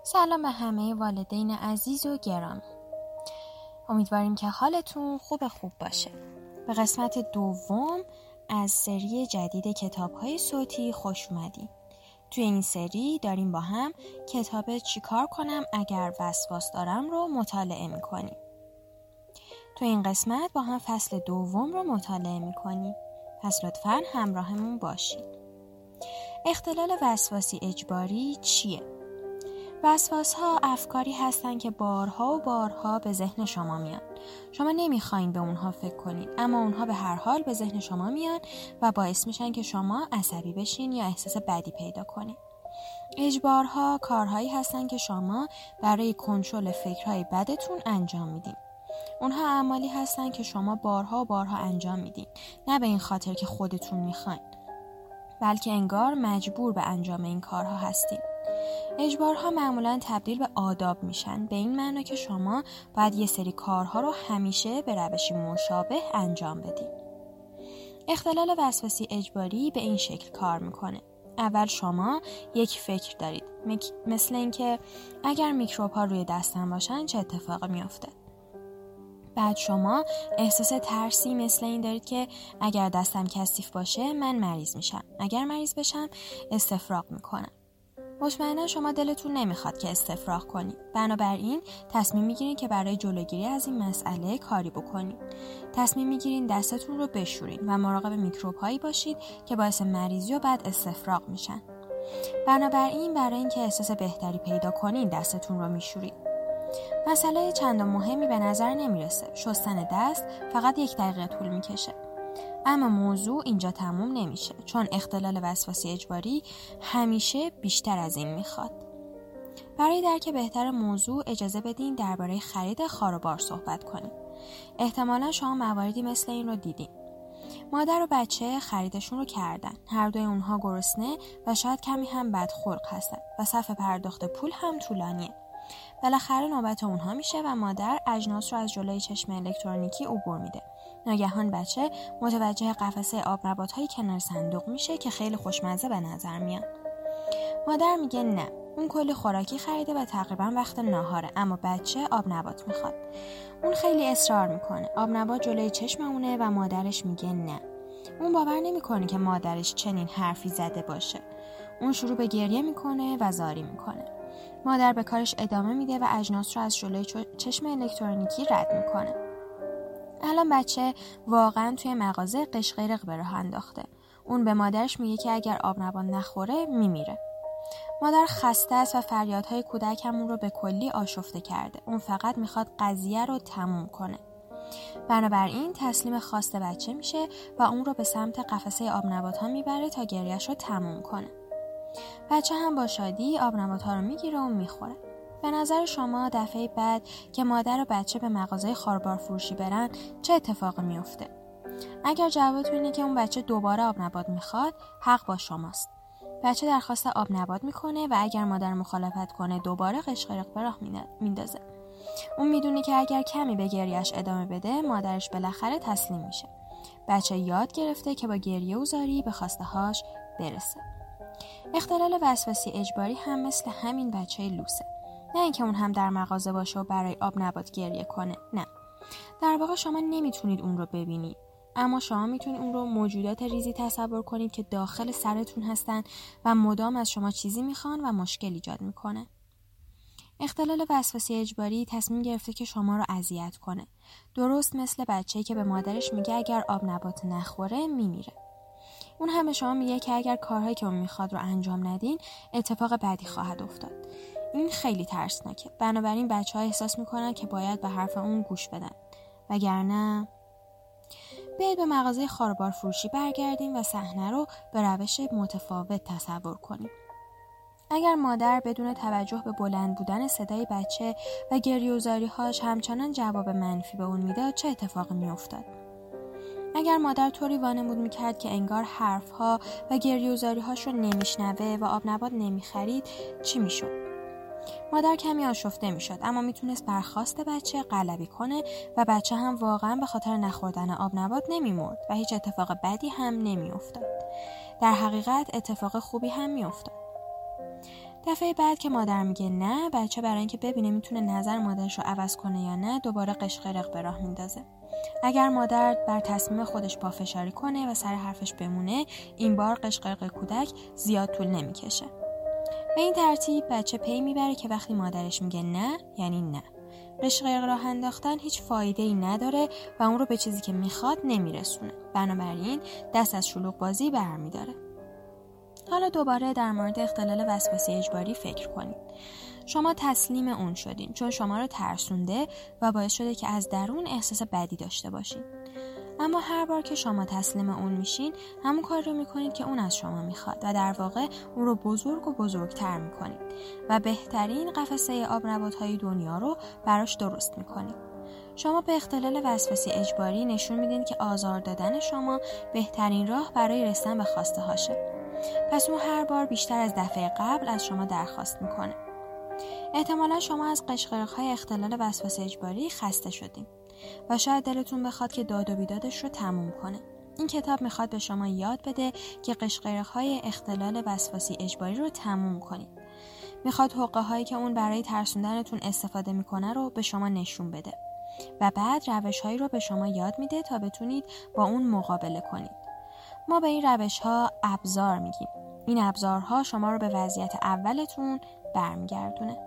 سلام به همه والدین عزیز و گرامی. امیدواریم که حالتون خوب باشه. به قسمت دوم از سری جدید کتاب‌های صوتی خوش اومدین. توی این سری داریم با هم کتاب چیکار کنم اگر وسواس دارم رو مطالعه می‌کنیم. توی این قسمت با هم فصل دوم رو مطالعه می‌کنیم. پس لطفاً همراهمون باشید. اختلال وسواسی اجباری چیه؟ وسواس‌ها افکاری هستن که بارها و بارها به ذهن شما میان. شما نمیخواین به اونها فکر کنید، اما اونها به هر حال به ذهن شما میان و باعث میشن که شما عصبی بشین یا احساس بدی پیدا کنید. اجبارها کارهایی هستن که شما برای کنترل فکرهای بدتون انجام میدین. اونها اعمالی هستن که شما بارها و بارها انجام میدین، نه به این خاطر که خودتون میخواین، بلکه انگار مجبور به انجام این کارها هستین. اجبارها معمولاً تبدیل به آداب میشن، به این معنی که شما باید یه سری کارها رو همیشه به روشی مشابه انجام بدین. اختلال وسواسی اجباری به این شکل کار میکنه. اول شما یک فکر دارید، مثل اینکه اگر میکروب ها روی دستم باشن چه اتفاقی میفته. بعد شما احساس ترسی مثل این دارید که اگر دستم کثیف باشه من مریض میشم، اگر مریض بشم استفراغ میکنم. مطمئنا شما دلتون نمیخواد که استفراغ کنید. بنابراین تصمیم میگیرین که برای جلوگیری از این مسئله کاری بکنید. تصمیم میگیرین دستتون رو بشورین و مراقب میکروب هایی باشید که باعث مریضی و بعد استفراغ میشن. بنابراین برای اینکه احساس بهتری پیدا کنین دستتون رو میشورید. مسئله چندان مهمی به نظر نمیرسه. شستن دست فقط 1 دقیقه طول میکشه. اما موضوع اینجا تموم نمیشه، چون اختلال وسواسی اجباری همیشه بیشتر از این میخواد. برای درک بهتر موضوع اجازه بدین درباره خرید خاروبار صحبت کنیم. احتمالا شما مواردی مثل این رو دیدین. مادر و بچه خریدشون رو کردن. هر دوی اونها گرسنه و شاید کمی هم بدخلق هستن و صف پرداخت پول هم طولانیه. بالاخره نوبت اونها میشه و مادر اجناس رو از جلوی چشم الکترونیکی عبور میده. ناگهان بچه متوجه قفسه آب نبات‌های کنار صندوق میشه که خیلی خوشمزه به نظر میاد. مادر میگه نه، اون کلی خوراکی خریده و تقریبا وقت ناهاره، اما بچه آب نبات میخواد. اون خیلی اصرار میکنه. آب نبات جلوی چشم اونه و مادرش میگه نه. اون باور نمیکنه که مادرش چنین حرفی زده باشه. اون شروع به گریه میکنه و زاری میکنه. مادر به کارش ادامه میده و اجناس رو از جلوی چشم الکترونیکی رد میکنه. الان بچه واقعا توی مغازه قشقرق به راه انداخته. اون به مادرش میگه که اگر آب نبات نخوره میمیره. مادر خسته است و فریادهای کودکم اون رو به کلی آشفته کرده. اون فقط میخواد قضیه رو تموم کنه. بنابراین تسلیم خواست بچه میشه و اون رو به سمت قفسه آب نبات ها میبره تا گریه‌اش رو تموم کنه. بچه هم با شادی آب نبات ها رو میگیره و میخوره. به نظر شما دفعه بعد که مادر و بچه به مغازه خاروبار فروشی برن چه اتفاقی میفته؟ اگر جوابتون اینه که اون بچه دوباره آب نبات میخواد، حق با شماست. بچه درخواست آب نبات میکنه و اگر مادر مخالفت کنه دوباره قشقرق به راه میندازه. اون میدونه که اگر کمی به گریه‌اش ادامه بده مادرش بالاخره تسلیم میشه. بچه یاد گرفته که با گریه و زاری به خواسته هاش برسه. اختلال وسواسی اجباری هم مثل همین بچه لوسه. نه اینکه اون هم در مغازه باشه و برای آب نبات گریه کنه، نه. در واقع شما نمیتونید اون رو ببینید، اما شما میتونید اون رو موجودات ریزی تصور کنید که داخل سرتون هستن و مدام از شما چیزی میخوان و مشکل ایجاد میکنه. اختلال وسواسی اجباری تصمیم گرفته که شما رو اذیت کنه. درست مثل بچه‌ای که به مادرش میگه اگر آب نبات نخوره میمیره. اون هم به شما میگه که اگر کارهایی که اون میخواد رو انجام ندین اتفاق بدی خواهد افتاد. این خیلی ترسناکه. بنابراین بچه‌ها احساس میکنن که باید به حرف اون گوش بدن. وگرنه بیاید به مغازه خاروبار فروشی برگردیم و صحنه رو به روش متفاوت تصور کنیم. اگر مادر بدون توجه به بلند بودن صدای بچه و گریه‌وزاری‌هاش همچنان جواب منفی به اون میداد چه اتفاقی میافتاد؟ اگر مادر طوری وانمود میکرد که انگار حرفها و گریه‌وزاری‌هاش رو نمیشنوه و آب نبات نمیخرید چی میشد؟ مادر کمی آشفته میشد، اما میتونست برخواست بچه غلبی کنه و بچه هم واقعا به خاطر نخوردن آب نبات نمیمرد و هیچ اتفاق بدی هم نمیافتاد. در حقیقت اتفاق خوبی هم میافتاد. دفعه بعد که مادر میگه نه، بچه برای اینکه ببینه میتونه نظر مادرش رو عوض کنه یا نه دوباره قشقرق به راه میندازه. اگر مادر بر تصمیم خودش پافشاری کنه و سر حرفش بمونه، این بار قشقرق کودک زیاد طول نمیکشه. به این ترتیب بچه پی میبره که وقتی مادرش میگه نه یعنی نه. قشقرق راه انداختن هیچ فایده‌ای نداره و اون رو به چیزی که میخواد نمیرسونه. بنابراین دست از شلوغ بازی برمیداره. حالا دوباره در مورد اختلال وسواسی اجباری فکر کنید. شما تسلیم اون شدین چون شما رو ترسونده و باعث شده که از درون احساس بدی داشته باشین. اما هر بار که شما تسلیم اون میشین، همون کار رو میکنید که اون از شما میخواد و در واقع اون رو بزرگ و بزرگتر میکنید و بهترین قفسه آبنبات‌های دنیا رو براش درست میکنید. شما به اختلال وسواسی اجباری نشون میدین که آزار دادن شما بهترین راه برای رسیدن به خواسته هاشه. پس اون هر بار بیشتر از دفعه قبل از شما درخواست میکنه. احتمالا شما از قشقرق‌های اختلال وسواسی اجباری خسته شدین و شاید دلتون بخواد که داد و بیدادش رو تموم کنه. این کتاب میخواد به شما یاد بده که قشقرق‌های اختلال وسواسی اجباری رو تموم کنید. میخواد حقه‌هایی که اون برای ترسوندنتون استفاده میکنه رو به شما نشون بده و بعد روش‌هایی رو به شما یاد میده تا بتونید با اون مقابله کنید. ما به این روش‌ها ابزار میگیم. این ابزارها شما رو به وضعیت اولتون برمیگردونه.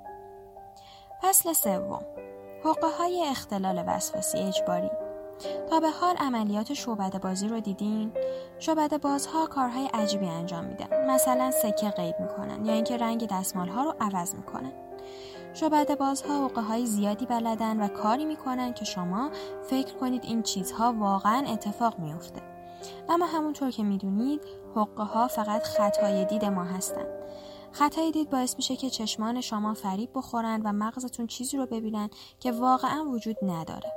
فصل 3. حقه‌های اختلال وسواسی اجباری. تا به حال عملیات شعبده بازی رو دیدین؟ شعبده بازها کارهای عجیبی انجام میدن. مثلا سکه قید میکنن یا اینکه رنگ دستمالها رو عوض میکنن. شعبده بازها حقه‌های زیادی بلدن و کاری میکنن که شما فکر کنید این چیزها واقعا اتفاق میفته. اما همونطور که میدونید حقه‌ها فقط خطای دید ما هستن. خطای دید باعث میشه که چشمان شما فریب بخورن و مغزتون چیزی رو ببینن که واقعا وجود نداره.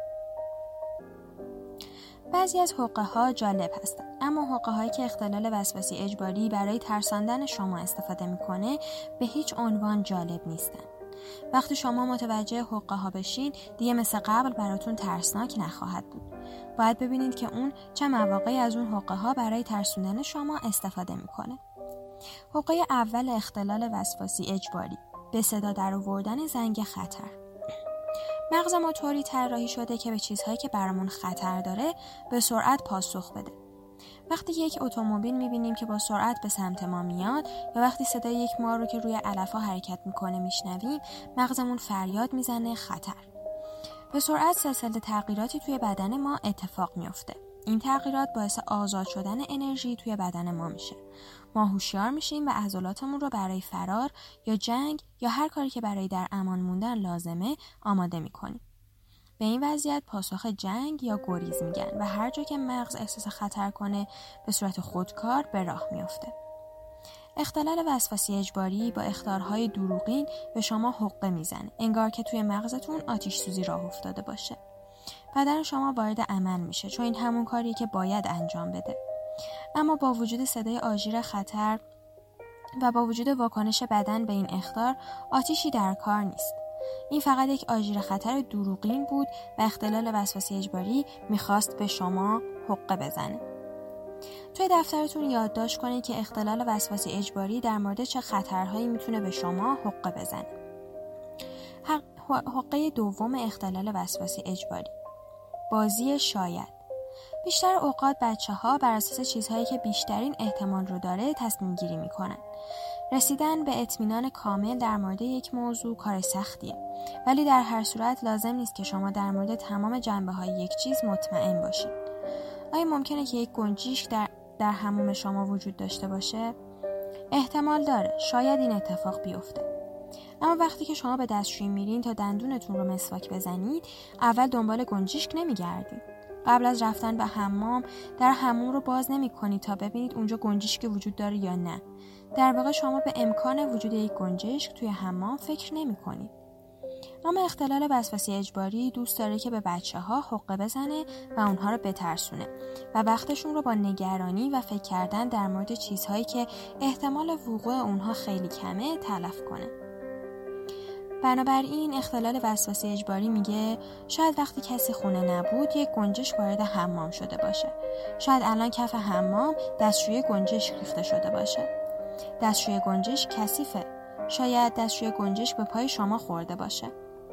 بعضی از حقه‌ها جالب هستن، اما حقه‌هایی که اختلال وسواسی اجباری برای ترساندن شما استفاده میکنه به هیچ عنوان جالب نیستن. وقتی شما متوجه حقه‌ها بشین دیگه مثل قبل براتون ترسناک نخواهد بود. باید ببینید که اون چه مواقعی از اون حقه‌ها برای ترسوندن شما استفاده میکنه. حقه اول اختلال وسواسی اجباری، به صدا در آوردن زنگ خطر. مغز ما طوری طراحی شده که به چیزهایی که برامون خطر داره به سرعت پاسخ بده. وقتی یک اتومبیل میبینیم که با سرعت به سمت ما میاد یا وقتی صدای یک مار رو که روی علف‌ها حرکت میکنه میشنویم، مغزمون فریاد میزنه خطر. به سرعت سلسله تغییراتی توی بدن ما اتفاق میفته. این تغییرات باعث آزاد شدن انرژی توی بدن ما میشه. ما هوشیار میشیم و عضلاتمون رو برای فرار یا جنگ یا هر کاری که برای در امان موندن لازمه آماده میکنیم. به این وضعیت پاسخ جنگ یا گریز میگن و هر جا که مغز احساس خطر کنه به صورت خودکار به راه میفته. اختلال وسواسی اجباری با اخطارهای دروغین به شما حقه میزنه، انگار که توی مغزتون آتش سوزی راه افتاده باشه. بدن شما وارد عمل میشه چون این همون کاریه که باید انجام بده. اما با وجود صدای آژیر خطر و با وجود واکنش بدن به این اخطار، آتشی در کار نیست. این فقط یک آژیر خطر دروغین بود و اختلال وسواسی اجباری میخواست به شما حقه بزنه. توی دفترتون یادداشت کنید که اختلال وسواسی اجباری در مورد چه خطرهایی میتونه به شما حقه بزنه. حقه دوم اختلال وسواسی اجباری، بازی شاید. بیشتر اوقات بچه‌ها بر اساس چیزهایی که بیشترین احتمال رو داره تصمیم گیری میکنن. رسیدن به اطمینان کامل در مورد یک موضوع کار سختیه، ولی در هر صورت لازم نیست که شما در مورد تمام جنبه‌های یک چیز مطمئن باشید. آیا ممکنه که یک گنجشک در حموم شما وجود داشته باشه؟ احتمال داره، شاید این اتفاق بیفته. اما وقتی که شما به دستشویی میرین تا دندونتون رو مسواک بزنید، اول دنبال گنجشک نمیگردید. قبل از رفتن به حمام در حموم رو باز نمی‌کنید تا ببینید اونجا گنجشکی وجود داره یا نه. در واقع شما به امکان وجود یک گنجشک توی حمام فکر نمی‌کنید. اما اختلال وسواسی اجباری دوست داره که به بچه‌ها حقه بزنه و اونها رو بترسونه و وقتشون رو با نگرانی و فکر کردن در مورد چیزهایی که احتمال وقوع اونها خیلی کمه تلف کنه. بنابراین اختلال وسواسی اجباری میگه شاید وقتی کسی خونه نبود یک گنجشک وارد حمام شده باشه. شاید الان کف حمام دستشویی گنجشک ریخته شده باشه. دستشوی گنجشک کثیفه. شاید دستشوی گنجشک به پای شما خورده باشه.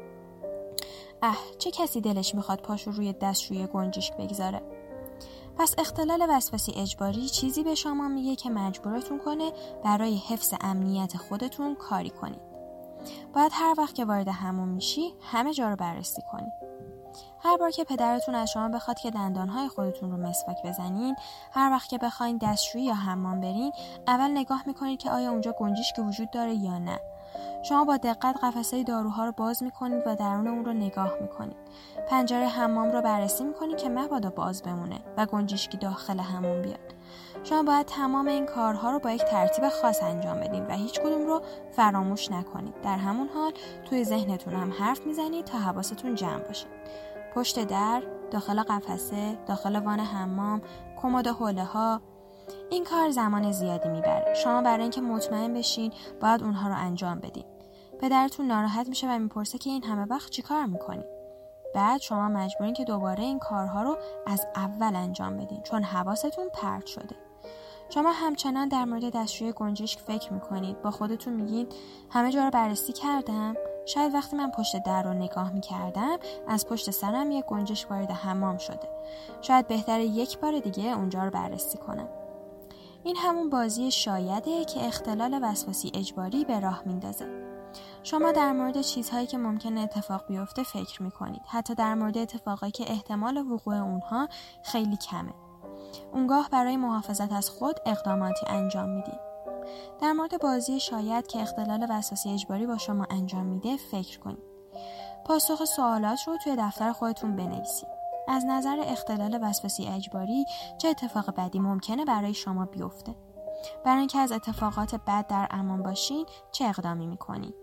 چه کسی دلش میخواد پاشو روی دستشوی گنجشک بگذاره؟ پس اختلال وسواسی اجباری چیزی به شما میگه که مجبورتون کنه برای حفظ امنیت خودتون کاری کنید. باید هر وقت که وارد حموم میشی همه جا رو بررسی کنید. هر بار که پدرتون از شما بخواد که دندانهای خودتون رو مسواک بزنین، هر وقت که بخواین دستشویی یا حمام برین، اول نگاه میکنید که آیا اونجا گنجشک وجود داره یا نه. شما با دقت قفسه داروها رو باز میکنید و درون اون رو نگاه میکنید. پنجره حمام رو بررسی میکنید که مبادا باز بمونه و گنجشکی داخل حمام بیاد. شما باید تمام این کارها رو با یک ترتیب خاص انجام بدین و هیچ کدوم رو فراموش نکنید. در همون حال توی ذهنتون هم حرف میزنید تا حواستون جمع باشه. پشت در، داخل قفسه، داخل وان حمام، کمد و حوله ها. این کار زمان زیادی میبره. شما برای اینکه مطمئن بشین باید اونها رو انجام بدین. پدرتون ناراحت میشه و میپرسه که این همه وقت چی کار میکنی؟ بعد شما مجبورین که دوباره این کارها رو از اول انجام بدین چون حواستون پرت شده. شما همچنان در مورد دستشوی گنجشک فکر میکنید. با خودتون میگین همه جا رو بررسی کردم. شاید وقتی من پشت در رو نگاه میکردم از پشت سرم یک گنجشک وارد حمام شده. شاید بهتره یک بار دیگه اونجا رو بررسی کنم. این همون بازی شایده که اختلال وسواسی اجباری به راه میندازه. شما در مورد چیزهایی که ممکنه اتفاق بیفته فکر میکنید. حتی در مورد اتفاقایی که احتمال وقوع اونها خیلی کمه. اونگاه برای محافظت از خود اقداماتی انجام میدید. در مورد بازی شاید که اختلال وسواسی اجباری با شما انجام میده فکر کنید. پاسخ سوالات رو توی دفتر خودتون بنویسید. از نظر اختلال وسواسی اجباری چه اتفاق بدی ممکنه برای شما بیفته؟ برای اینکه از اتفاقات بد در امان باشین چه اقدامی میکنید؟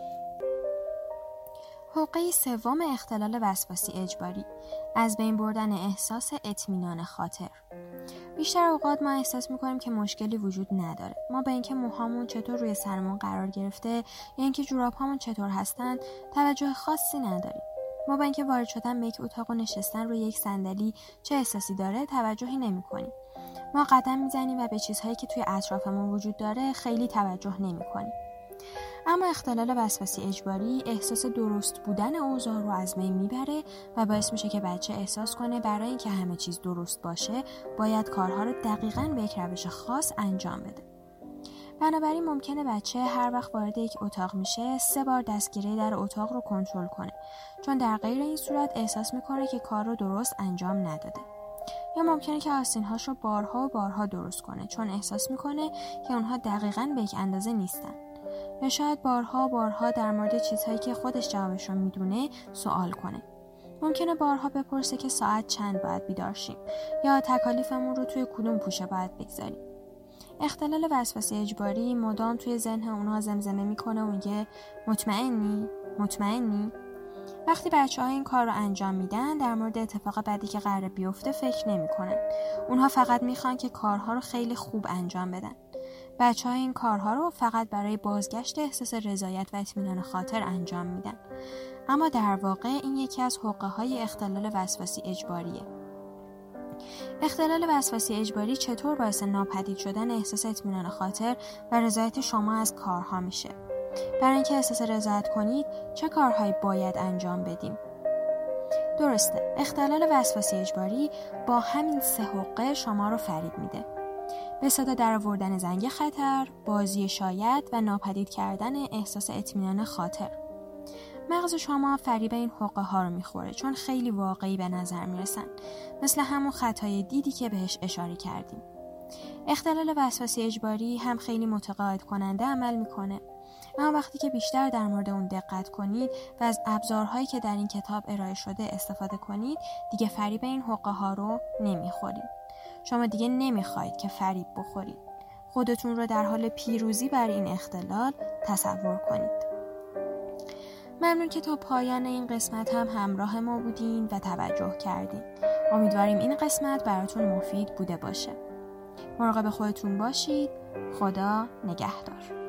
حقه سوم اختلال وسواسی اجباری، از بین بردن احساس اطمینان خاطر. بیشتر اوقات ما احساس میکنیم که مشکلی وجود نداره. ما به اینکه موهامون چطور روی سرمون قرار گرفته یا اینکه جوراب‌هامون چطور هستن توجه خاصی نداریم. ما به اینکه وارد شدن به یک اتاق و نشستن روی یک صندلی چه احساسی داره توجهی نمی‌کنیم. ما قدم میزنیم و به چیزهایی که توی اطرافمون وجود داره خیلی توجه نمی‌کنیم. اما اختلال وسواسی اجباری احساس درست بودن اوضاع رو از بین میبره و باعث میشه که بچه احساس کنه برای اینکه همه چیز درست باشه باید کارها رو دقیقاً به یک روش خاص انجام بده. بنابراین ممکنه بچه هر وقت وارد یک اتاق میشه 3 بار دستگیره در اتاق رو کنترل کنه، چون در غیر این صورت احساس میکنه که کار رو درست انجام نداده. یا ممکنه که آستین‌هاش رو بارها و بارها درست کنه چون احساس میکنه که اونها دقیقاً به یک اندازه نیستن. یا شاید بارها در مورد چیزهایی که خودش جوابش رو میدونه سوال کنه. ممکنه بارها بپرسه که ساعت چند باید بیدار شیم یا تکالیفمون رو توی کدوم پوشه باید بگذاریم. اختلال وسواسی اجباری مدام توی ذهن اونها زمزمه میکنه و میگه مطمئنی؟ وقتی بچه‌ها این کار رو انجام میدن در مورد اتفاق بعدی که قراره بیفته فکر نمیکنن. اونها فقط میخوان که کارها رو خیلی خوب انجام بدن. بچه‌ها این کارها رو فقط برای بازگشت احساس رضایت و اطمینان خاطر انجام میدن. اما در واقع این یکی از حقه‌های اختلال وسواسی اجباریه. اختلال وسواسی اجباری چطور باعث ناپدید شدن احساس اطمینان خاطر و رضایت شما از کارها میشه؟ برای اینکه احساس رضایت کنید چه کارهایی باید انجام بدیم؟ درسته، اختلال وسواسی اجباری با همین 3 حقه شما رو فریب میده. به صدا درآوردن زنگ خطر، بازی شاید و ناپدید کردن احساس اطمینان خاطر. مغز شما فریب این حقه ها رو میخوره چون خیلی واقعی به نظر میرسن، مثل همون خطای دیدی که بهش اشاره کردیم. اختلال وسواسی اجباری هم خیلی متقاعد کننده عمل میکنه، اما وقتی که بیشتر در مورد اون دقت کنید و از ابزارهایی که در این کتاب ارائه شده استفاده کنید دیگه فریب این حقه ها رو نمیخورید. شما دیگه نمیخواید که فریب بخورید. خودتون رو در حال پیروزی بر این اختلال تصور کنید. ممنون که تا پایان این قسمت هم همراه ما بودین و توجه کردین. امیدواریم این قسمت براتون مفید بوده باشه. مراقب خودتون باشید. خدا نگهدار.